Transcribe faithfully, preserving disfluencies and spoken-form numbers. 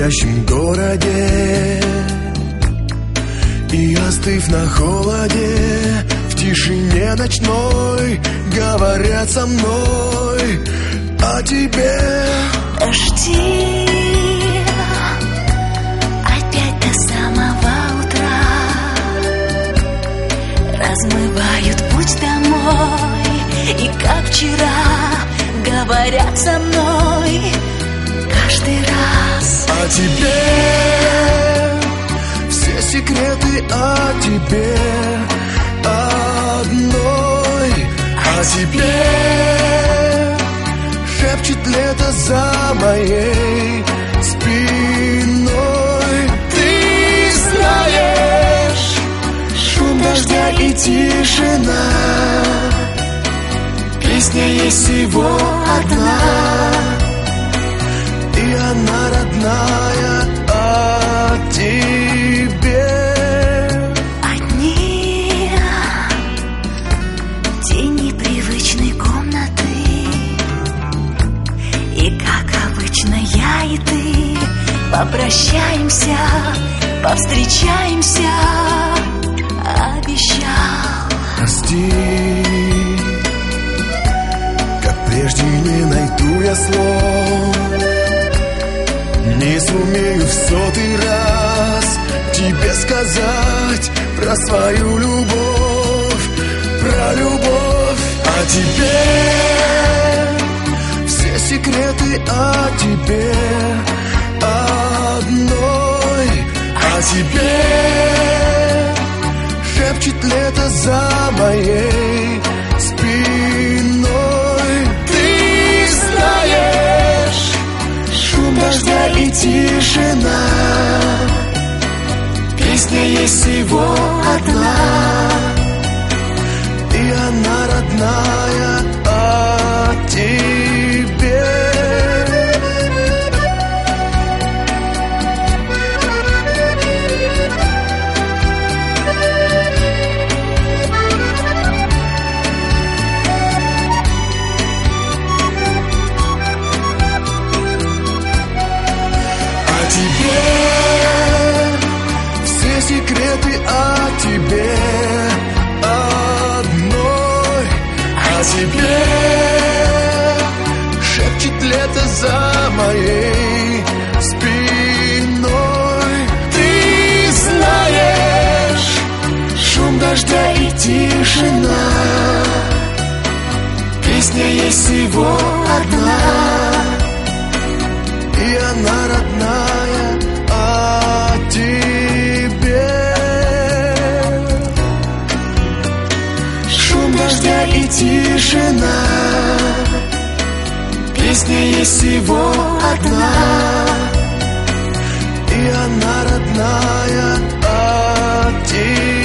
спящем городе. И остыв на холоде, в тишине ночной, говорят со мной о тебе. Жди опять до самого утра, размывают путь домой, и как вчера говорят со мной каждый раз о тебе. Все секреты о тебе одной, о тебе шепчет лето за моей спиной. Ты знаешь, шум дождя и тишина, песня есть всего одна, и она родная о тебе. Одни тени привычной комнаты, и как обычно я и ты попрощаемся, повстречаемся, обещал. Прости, как прежде не найду я слов, не сумею в сотый раз тебе сказать про свою любовь, про любовь о тебе. Все секреты о тебе одной, о тебе шепчет лето за моей спиной. Ты знаешь, шум дождя и тишина, песня есть всего одна, и она родная о тебе. Секреты о тебе одной, о тебе шепчет лето за моей спиной. Ты знаешь, шум дождя и тишина, песня есть всего одна, и она родная о тебе. Дождя и тишина, песня есть всего одна, и она родная о тебе.